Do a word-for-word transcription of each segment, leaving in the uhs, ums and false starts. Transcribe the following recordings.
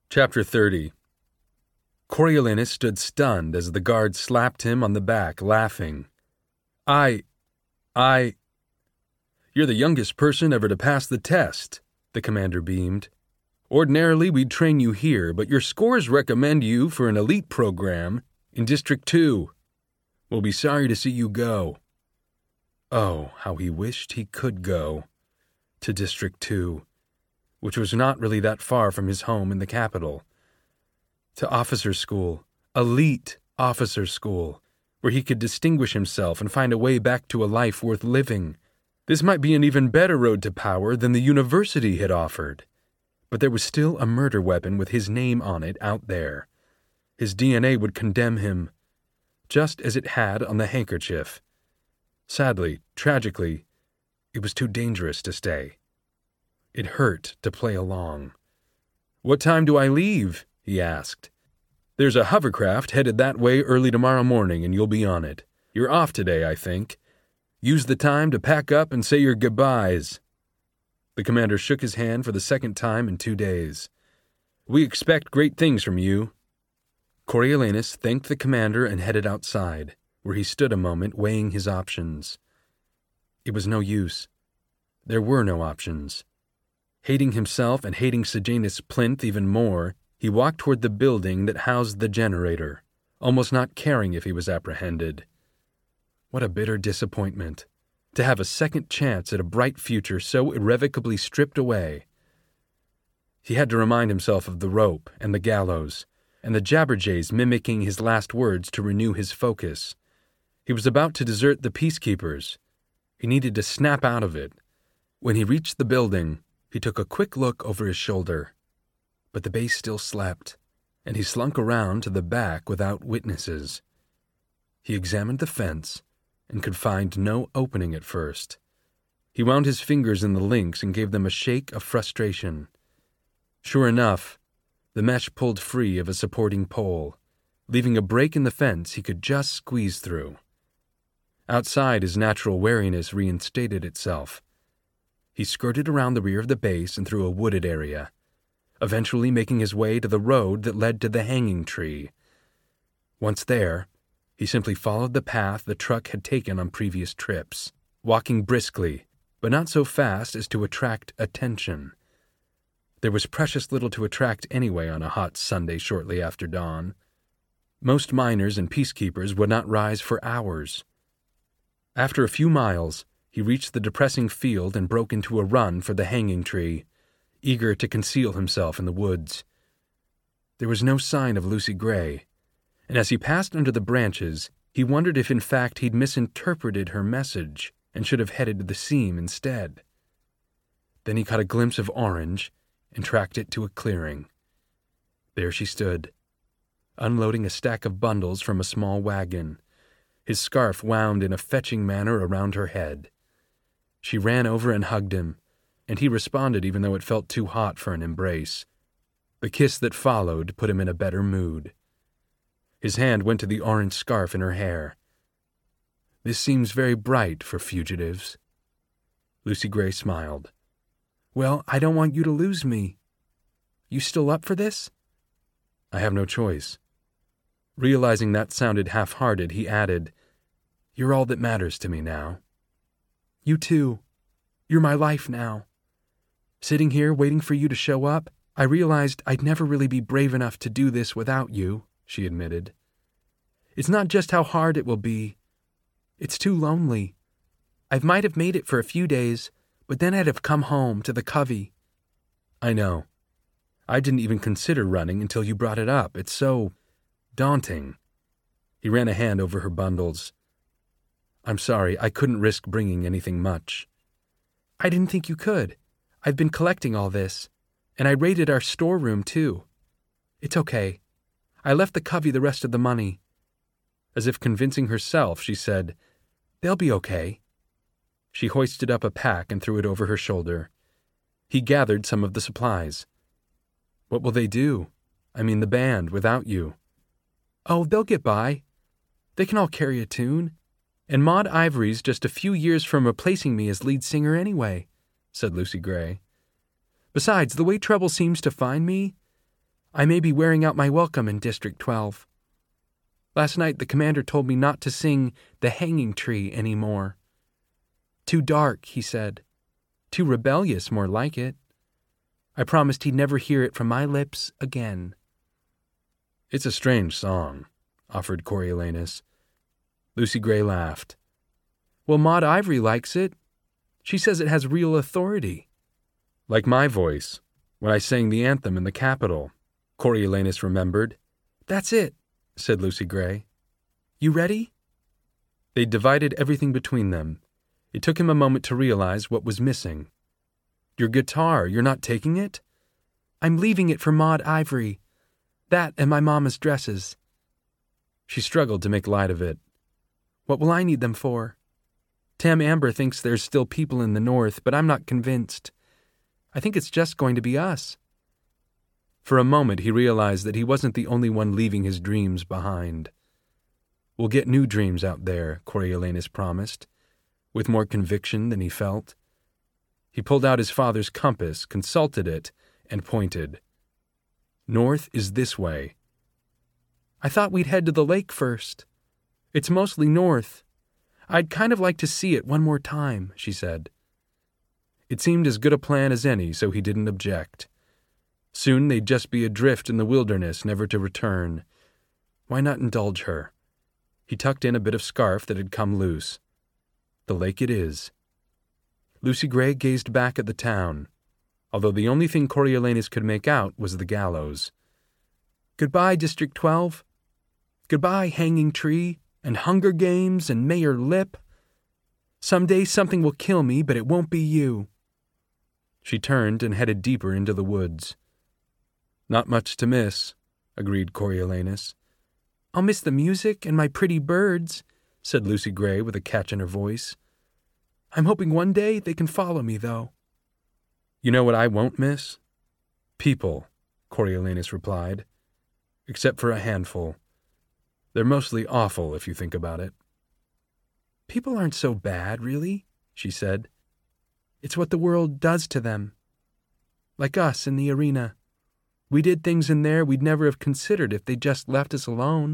Chapter thirty. Coriolanus stood stunned as the guard slapped him on the back, laughing. I... I... You're the youngest person ever to pass the test, the commander beamed. Ordinarily, we'd train you here, but your scores recommend you for an elite program in District two. We'll be sorry to see you go. Oh, how he wished he could go. To District two, which was not really that far from his home in the capital. To officer school, elite officer school, where he could distinguish himself and find a way back to a life worth living. This might be an even better road to power than the university had offered. But there was still a murder weapon with his name on it out there. His D N A would condemn him, just as it had on the handkerchief. Sadly, tragically, it was too dangerous to stay. It hurt to play along. What time do I leave? He asked. There's a hovercraft headed that way early tomorrow morning, and you'll be on it. You're off today, I think. Use the time to pack up and say your goodbyes. The commander shook his hand for the second time in two days. We expect great things from you. Coriolanus thanked the commander and headed outside, where he stood a moment weighing his options. It was no use. There were no options. Hating himself and hating Sejanus Plinth even more, he walked toward the building that housed the generator, almost not caring if he was apprehended. What a bitter disappointment, to have a second chance at a bright future so irrevocably stripped away. He had to remind himself of the rope and the gallows, and the jabberjays mimicking his last words to renew his focus. He was about to desert the peacekeepers. He needed to snap out of it. When he reached the building, he took a quick look over his shoulder. But the base still slept, and he slunk around to the back without witnesses. He examined the fence and could find no opening at first. He wound his fingers in the links and gave them a shake of frustration. Sure enough, the mesh pulled free of a supporting pole, leaving a break in the fence he could just squeeze through. Outside, his natural wariness reinstated itself. He skirted around the rear of the base and through a wooded area, eventually making his way to the road that led to the hanging tree. Once there, he simply followed the path the truck had taken on previous trips, walking briskly, but not so fast as to attract attention. There was precious little to attract anyway on a hot Sunday shortly after dawn. Most miners and peacekeepers would not rise for hours. After a few miles, he reached the depressing field and broke into a run for the hanging tree, eager to conceal himself in the woods. There was no sign of Lucy Gray, and as he passed under the branches, he wondered if in fact he'd misinterpreted her message and should have headed to the seam instead. Then he caught a glimpse of Orange and tracked it to a clearing. There she stood, unloading a stack of bundles from a small wagon, his scarf wound in a fetching manner around her head. She ran over and hugged him, and he responded even though it felt too hot for an embrace. The kiss that followed put him in a better mood. His hand went to the orange scarf in her hair. This seems very bright for fugitives. Lucy Gray smiled. Well, I don't want you to lose me. You still up for this? I have no choice. Realizing that sounded half-hearted, he added, You're all that matters to me now. You too. You're my life now. Sitting here waiting for you to show up, I realized I'd never really be brave enough to do this without you, she admitted. It's not just how hard it will be. It's too lonely. I might have made it for a few days, but then I'd have come home to the covey. I know. I didn't even consider running until you brought it up. It's so daunting. He ran a hand over her bundles. I'm sorry, I couldn't risk bringing anything much. I didn't think you could. I've been collecting all this, and I raided our storeroom too. It's okay. I left the covey the rest of the money. As if convincing herself, she said, They'll be okay. She hoisted up a pack and threw it over her shoulder. He gathered some of the supplies. What will they do? I mean the band, without you. Oh, they'll get by. They can all carry a tune. And Maud Ivory's just a few years from replacing me as lead singer anyway, said Lucy Gray. Besides, the way Treble seems to find me, I may be wearing out my welcome in District twelve. Last night the commander told me not to sing The Hanging Tree anymore. Too dark, he said. Too rebellious, more like it. I promised he'd never hear it from my lips again. It's a strange song, offered Coriolanus. Lucy Gray laughed. Well, Maud Ivory likes it. She says it has real authority. Like my voice, when I sang the anthem in the Capitol, Coriolanus remembered. That's it, said Lucy Gray. You ready? They divided everything between them. It took him a moment to realize what was missing. Your guitar, you're not taking it? I'm leaving it for Maud Ivory. That and my mama's dresses. She struggled to make light of it. What will I need them for? Tam Amber thinks there's still people in the north, but I'm not convinced. I think it's just going to be us. For a moment he realized that he wasn't the only one leaving his dreams behind. We'll get new dreams out there, Coriolanus promised, with more conviction than he felt. He pulled out his father's compass, consulted it, and pointed. North is this way. I thought we'd head to the lake first. It's mostly north. I'd kind of like to see it one more time, she said. It seemed as good a plan as any, so he didn't object. Soon they'd just be adrift in the wilderness, never to return. Why not indulge her? He tucked in a bit of scarf that had come loose. The lake it is. Lucy Gray gazed back at the town, although the only thing Coriolanus could make out was the gallows. Goodbye, District twelve. Goodbye, Hanging Tree, and Hunger Games, and Mayor Lip. Someday something will kill me, but it won't be you. She turned and headed deeper into the woods. Not much to miss, agreed Coriolanus. I'll miss the music and my pretty birds, said Lucy Gray with a catch in her voice. I'm hoping one day they can follow me, though. You know what I won't miss? People, Coriolanus replied. Except for a handful. They're mostly awful if you think about it. People aren't so bad, really, she said. It's what the world does to them. Like us in the arena. We did things in there we'd never have considered if they'd just left us alone.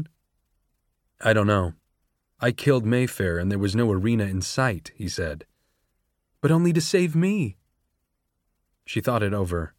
I don't know. I killed Mayfair and there was no arena in sight, he said. But only to save me. She thought it over.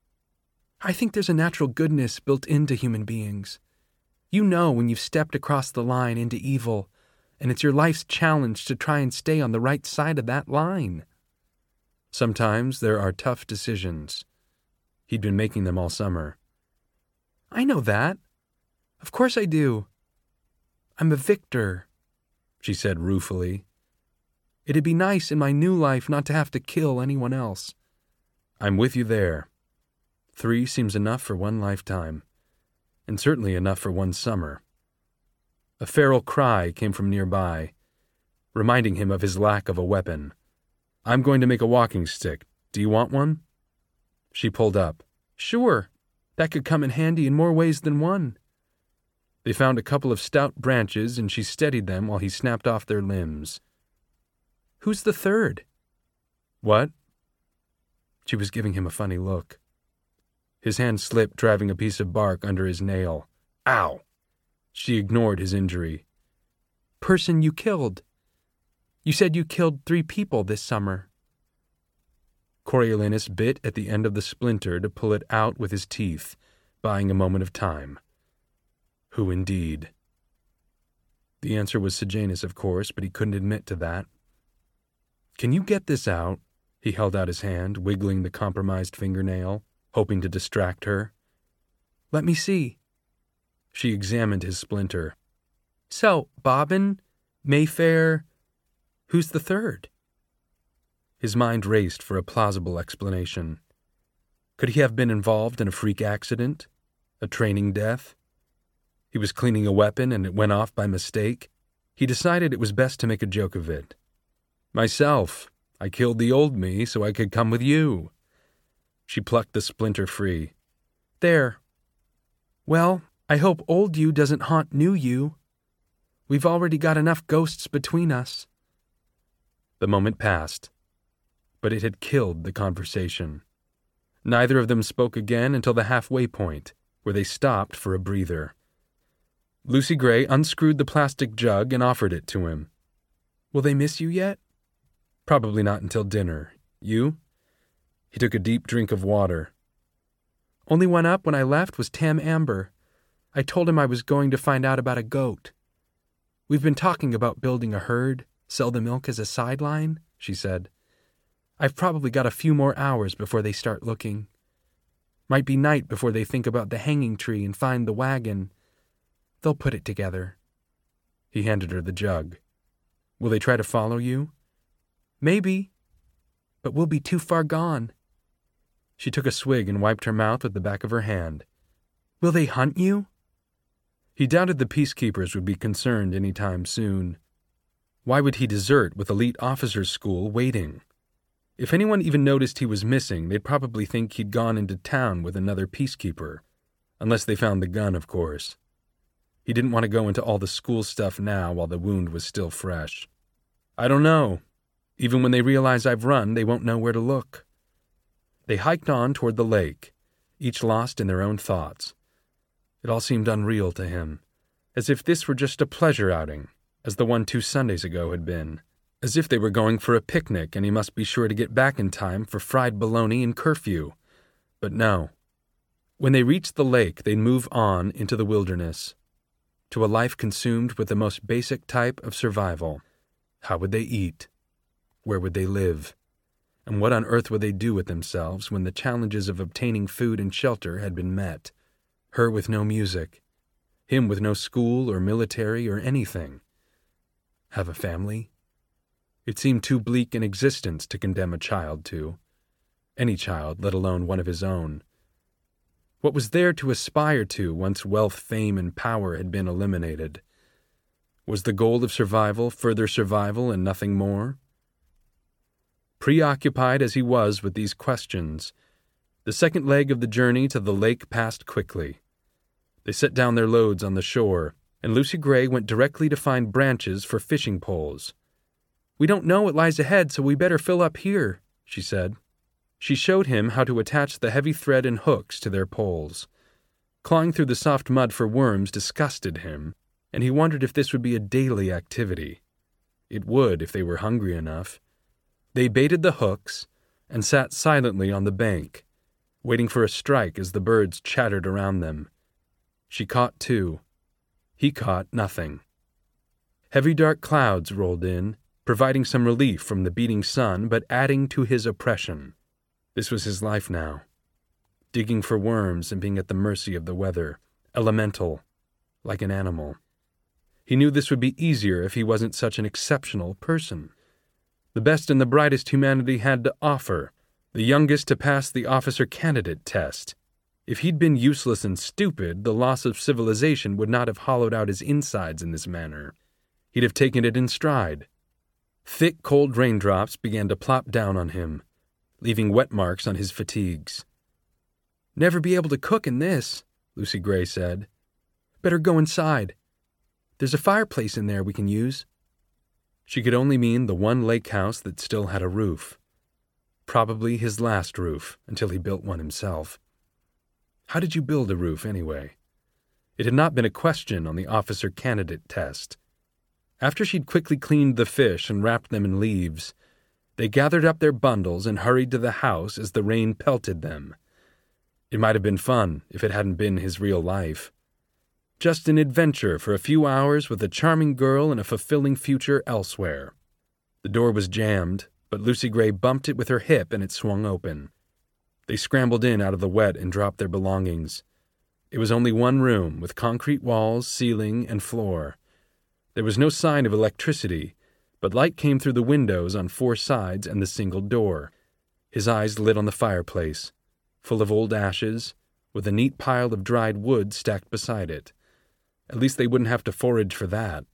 I think there's a natural goodness built into human beings. You know when you've stepped across the line into evil, and it's your life's challenge to try and stay on the right side of that line. Sometimes there are tough decisions. He'd been making them all summer. I know that. Of course I do. I'm a victor, she said ruefully. It'd be nice in my new life not to have to kill anyone else. I'm with you there. Three seems enough for one lifetime, and certainly enough for one summer. A feral cry came from nearby, reminding him of his lack of a weapon. I'm going to make a walking stick. Do you want one? She pulled up. Sure. That could come in handy in more ways than one. They found a couple of stout branches, and she steadied them while he snapped off their limbs. Who's the third? What? She was giving him a funny look. His hand slipped, driving a piece of bark under his nail. Ow! She ignored his injury. Person you killed. You said you killed three people this summer. Coriolanus bit at the end of the splinter to pull it out with his teeth, buying a moment of time. Who indeed? The answer was Sejanus, of course, but he couldn't admit to that. Can you get this out? He held out his hand, wiggling the compromised fingernail, hoping to distract her. Let me see. She examined his splinter. So, Bobbin, Mayfair, who's the third? His mind raced for a plausible explanation. Could he have been involved in a freak accident? A training death? He was cleaning a weapon and it went off by mistake. He decided it was best to make a joke of it. Myself. I killed the old me so I could come with you. She plucked the splinter free. There. Well, I hope old you doesn't haunt new you. We've already got enough ghosts between us. The moment passed, but it had killed the conversation. Neither of them spoke again until the halfway point, where they stopped for a breather. Lucy Gray unscrewed the plastic jug and offered it to him. Will they miss you yet? Probably not until dinner. You? He took a deep drink of water. Only one up when I left was Tam Amber. I told him I was going to find out about a goat. We've been talking about building a herd, sell the milk as a sideline, she said. I've probably got a few more hours before they start looking. Might be night before they think about the hanging tree and find the wagon. They'll put it together. He handed her the jug. Will they try to follow you? Maybe, but we'll be too far gone. She took a swig and wiped her mouth with the back of her hand. Will they hunt you? He doubted the peacekeepers would be concerned any time soon. Why would he desert with elite officers' school waiting? If anyone even noticed he was missing, they'd probably think he'd gone into town with another peacekeeper. Unless they found the gun, of course. He didn't want to go into all the school stuff now while the wound was still fresh. I don't know. Even when they realize I've run, they won't know where to look. They hiked on toward the lake, each lost in their own thoughts. It all seemed unreal to him, as if this were just a pleasure outing, as the one two Sundays ago had been, as if they were going for a picnic and he must be sure to get back in time for fried bologna and curfew. But no. When they reached the lake, they'd move on into the wilderness, to a life consumed with the most basic type of survival. How would they eat? Where would they live? And what on earth would they do with themselves when the challenges of obtaining food and shelter had been met? Her with no music, him with no school or military or anything. Have a family? It seemed too bleak an existence to condemn a child to. Any child, let alone one of his own. What was there to aspire to once wealth, fame, and power had been eliminated? Was the goal of survival further survival and nothing more? Preoccupied as he was with these questions, the second leg of the journey to the lake passed quickly. They set down their loads on the shore, and Lucy Gray went directly to find branches for fishing poles. We don't know what lies ahead, so we better fill up here, she said. She showed him how to attach the heavy thread and hooks to their poles. Clawing through the soft mud for worms disgusted him, and he wondered if this would be a daily activity. It would if they were hungry enough. They baited the hooks and sat silently on the bank, waiting for a strike as the birds chattered around them. She caught two. He caught nothing. Heavy dark clouds rolled in, providing some relief from the beating sun, but adding to his oppression. This was his life now. Digging for worms and being at the mercy of the weather, elemental, like an animal. He knew this would be easier if he wasn't such an exceptional person. The best and the brightest humanity had to offer, the youngest to pass the officer candidate test. If he'd been useless and stupid, the loss of civilization would not have hollowed out his insides in this manner. He'd have taken it in stride. Thick, cold raindrops began to plop down on him, leaving wet marks on his fatigues. Never be able to cook in this, Lucy Gray said. Better go inside. There's a fireplace in there we can use. She could only mean the one lake house that still had a roof. Probably his last roof, until he built one himself. How did you build a roof, anyway? It had not been a question on the officer candidate test. After she'd quickly cleaned the fish and wrapped them in leaves, they gathered up their bundles and hurried to the house as the rain pelted them. It might have been fun if it hadn't been his real life. Just an adventure for a few hours with a charming girl and a fulfilling future elsewhere. The door was jammed, but Lucy Gray bumped it with her hip and it swung open. They scrambled in out of the wet and dropped their belongings. It was only one room with concrete walls, ceiling, and floor. There was no sign of electricity, but light came through the windows on four sides and the single door. His eyes lit on the fireplace, full of old ashes, with a neat pile of dried wood stacked beside it. At least they wouldn't have to forage for that.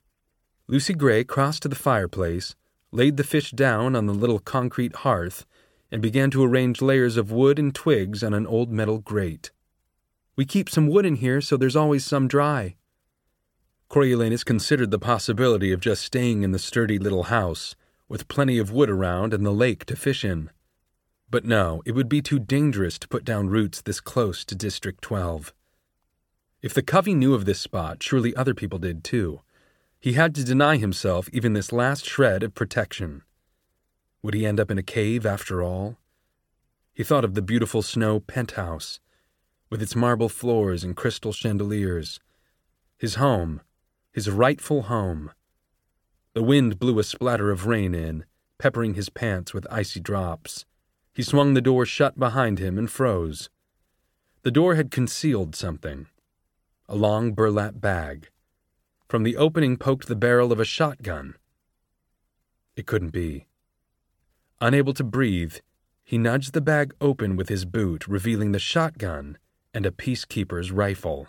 Lucy Gray crossed to the fireplace, laid the fish down on the little concrete hearth, and began to arrange layers of wood and twigs on an old metal grate. We keep some wood in here so there's always some dry. Coriolanus considered the possibility of just staying in the sturdy little house, with plenty of wood around and the lake to fish in. But no, it would be too dangerous to put down roots this close to District twelve. If the Covey knew of this spot, surely other people did too. He had to deny himself even this last shred of protection. Would he end up in a cave after all? He thought of the beautiful snow penthouse, with its marble floors and crystal chandeliers. His home, his rightful home. The wind blew a splatter of rain in, peppering his pants with icy drops. He swung the door shut behind him and froze. The door had concealed something. A long burlap bag. From the opening poked the barrel of a shotgun. It couldn't be. Unable to breathe, he nudged the bag open with his boot, revealing the shotgun and a peacekeeper's rifle.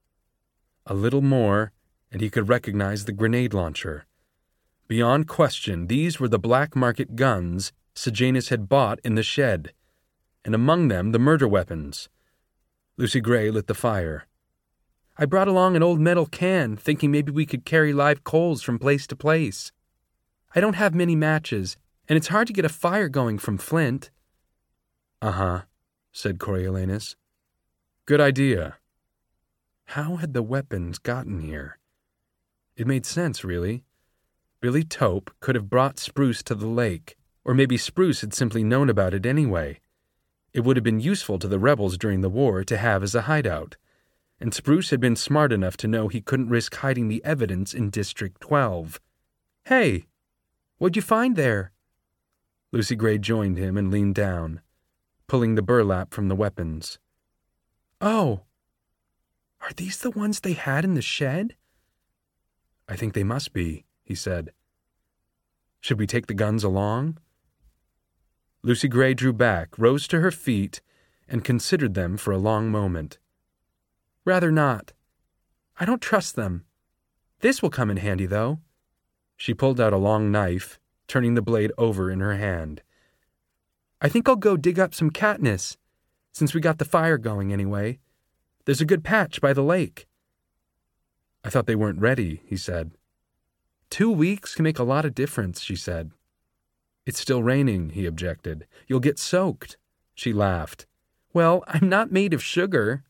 A little more, and he could recognize the grenade launcher. Beyond question, these were the black market guns Sejanus had bought in the shed, and among them the murder weapons. Lucy Gray lit the fire. I brought along an old metal can, thinking maybe we could carry live coals from place to place. I don't have many matches, and it's hard to get a fire going from flint. Uh-huh, said Coriolanus. Good idea. How had the weapons gotten here? It made sense, really. Billy Tope could have brought Spruce to the lake, or maybe Spruce had simply known about it anyway. It would have been useful to the rebels during the war to have as a hideout, and Spruce had been smart enough to know he couldn't risk hiding the evidence in District twelve. Hey, what'd you find there? Lucy Gray joined him and leaned down, pulling the burlap from the weapons. Oh, are these the ones they had in the shed? I think they must be, he said. Should we take the guns along? Lucy Gray drew back, rose to her feet, and considered them for a long moment. Rather not. I don't trust them. This will come in handy, though. She pulled out a long knife, turning the blade over in her hand. I think I'll go dig up some Katniss, since we got the fire going anyway. There's a good patch by the lake. I thought they weren't ready, he said. Two weeks can make a lot of difference, she said. It's still raining, he objected. You'll get soaked. She laughed. Well, I'm not made of sugar.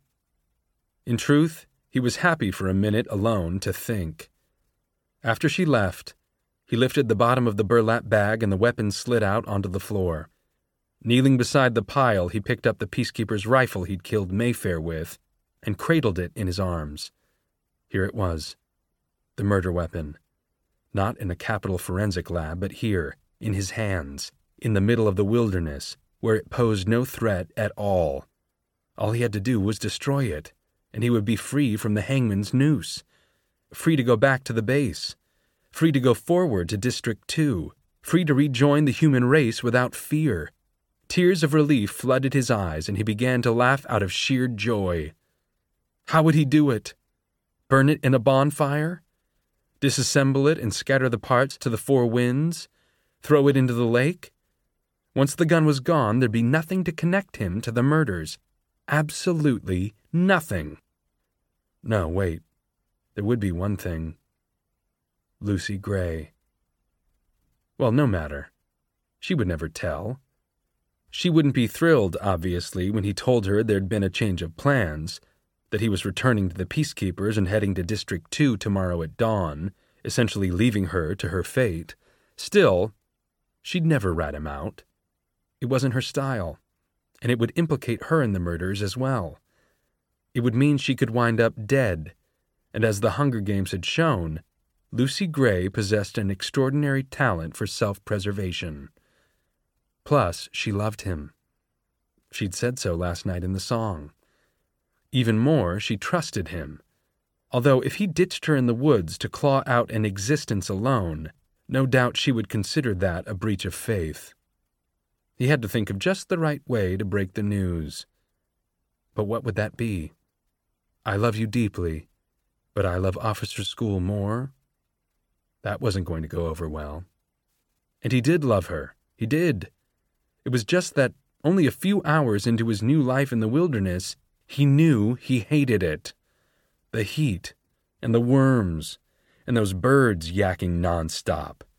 In truth, he was happy for a minute alone to think. After she left, he lifted the bottom of the burlap bag and the weapons slid out onto the floor. Kneeling beside the pile, he picked up the peacekeeper's rifle he'd killed Mayfair with and cradled it in his arms. Here it was, the murder weapon. Not in a capital forensic lab, but here, in his hands, in the middle of the wilderness, where it posed no threat at all. All he had to do was destroy it, and he would be free from the hangman's noose, free to go back to the base, free to go forward to District two, free to rejoin the human race without fear. Tears of relief flooded his eyes, and he began to laugh out of sheer joy. How would he do it? Burn it in a bonfire? Disassemble it and scatter the parts to the four winds? Throw it into the lake? Once the gun was gone, there'd be nothing to connect him to the murders. Absolutely nothing. No, wait. There would be one thing. Lucy Gray. Well, no matter. She would never tell. She wouldn't be thrilled, obviously, when he told her there'd been a change of plans, that he was returning to the Peacekeepers and heading to District two tomorrow at dawn, essentially leaving her to her fate. Still, she'd never rat him out. It wasn't her style, and it would implicate her in the murders as well. It would mean she could wind up dead, and as the Hunger Games had shown, Lucy Gray possessed an extraordinary talent for self-preservation. Plus, she loved him. She'd said so last night in the song. Even more, she trusted him. Although if he ditched her in the woods to claw out an existence alone, no doubt she would consider that a breach of faith. He had to think of just the right way to break the news. But what would that be? I love you deeply, but I love Officer School more? That wasn't going to go over well. And he did love her. He did. It was just that, only a few hours into his new life in the wilderness, he knew he hated it. The heat, and the worms, and those birds yakking nonstop.